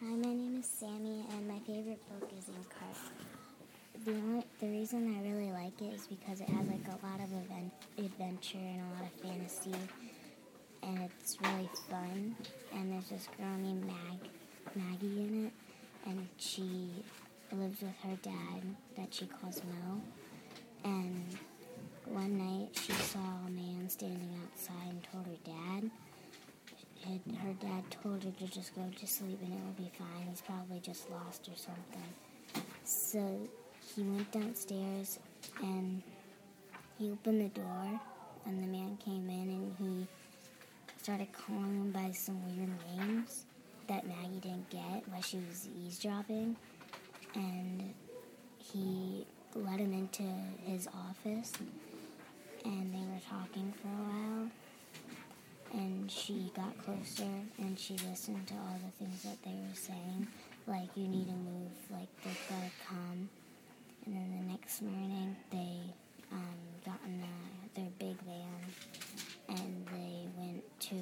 Hi, my name is Sammy, and my favorite book is Inkheart. The reason I really like it is because it has like a lot of adventure and a lot of fantasy, and it's really fun. And there's this girl named Maggie in it, and she lives with her dad that she calls Mo. And one night she saw a man standing outside and told her dad. Her dad told her to just go to sleep and it will be fine. He's probably just lost or something. So he went downstairs and he opened the door and the man came in and he started calling him by some weird names that Maggie didn't get while she was eavesdropping. And he let him into his office and they were talking for a while. And she got closer and she listened to all the things that they were saying, like, you need to move, like, they've got to come. And then the next morning, they got in their big van and they went to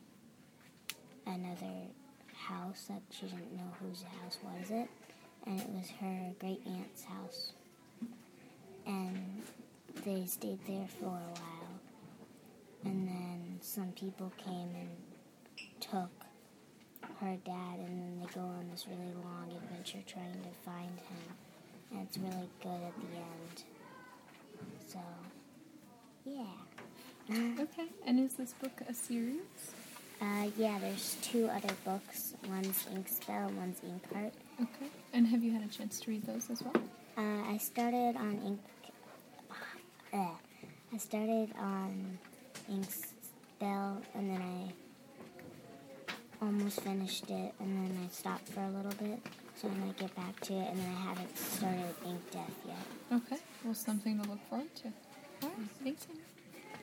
another house that she didn't know whose house was it. And it was her great aunt's house. And they stayed there for a while. And then some people came and took her dad, and then they go on this really long adventure trying to find him. And it's really good at the end. So, yeah. Okay, and is this book a series? Yeah, there's 2 other books. One's Inkspell and one's Inkheart. Okay, and have you had a chance to read those as well? I started on Inkspell, and then I almost finished it, and then I stopped for a little bit, so I might get back to it, and then I haven't started Ink Death yet. Okay, well, something to look forward to. All right, thanks, Annie.